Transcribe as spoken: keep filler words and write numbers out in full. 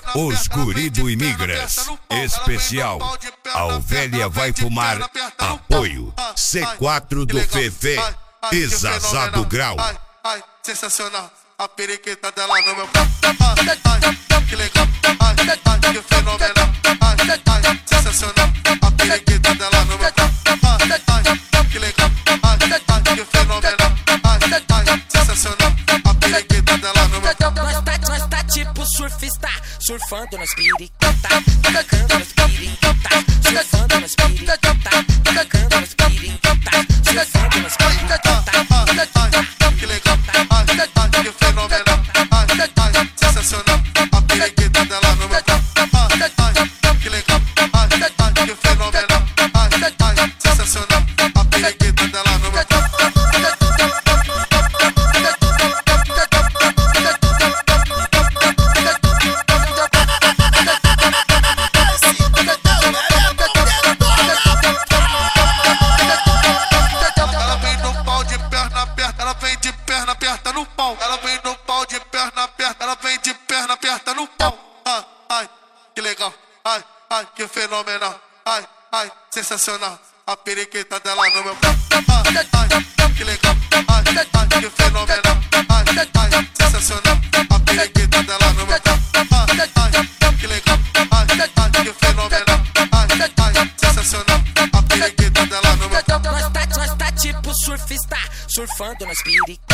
Os guri do Imigras. Especial. A ovelha vai fumar. Apoio. C quatro do Fefe. Exazá do Grau. Ai, sensacional. A periquita dela no meu pau. Ai, que legal. Ai, ai, que fenomenal. Ai, ai, sensacional. A periquita dela no meu pau. Ai, ai, que legal. Ai, ai, que fenomenal. Ai, ai, sensacional. A periquita dela no meu pau. Nós tá, nós tá tipo surfista, surfando nas periquitas, tacando nas periquitas, surfando nas periquitas, tacando nas periquitas, surfando nas periquitas. Que legal. Ai, ai, que fenomenal. Ai, ai, sensacional. A periquita dela no meu pau. Ai, ai, que legal. Ai, ai, que fenomenal. Ai, ai, sensacional. A periquita dela no meu pau. Ela vem no pau de perna aberta, ela vem de perna aberta no pau. Ela vem no pau de perna aberta, ela vem de perna aberta no pau. Ai, ai, que legal. Ai, ai, que fenomenal. Ai, ai, sensacional. A periquita dela no meu pau. Ai, ai, que legal. Ai, ai, que fenomenal. Ai, ai, sensacional. A periquita dela no meu pau. Ai, ai, que legal. Ai, ai, que fenomenal. Ai, ai, sensacional. A periquita dela no meu pau. Nós tá, nós tá tipo surfista, surfando nas periquitas.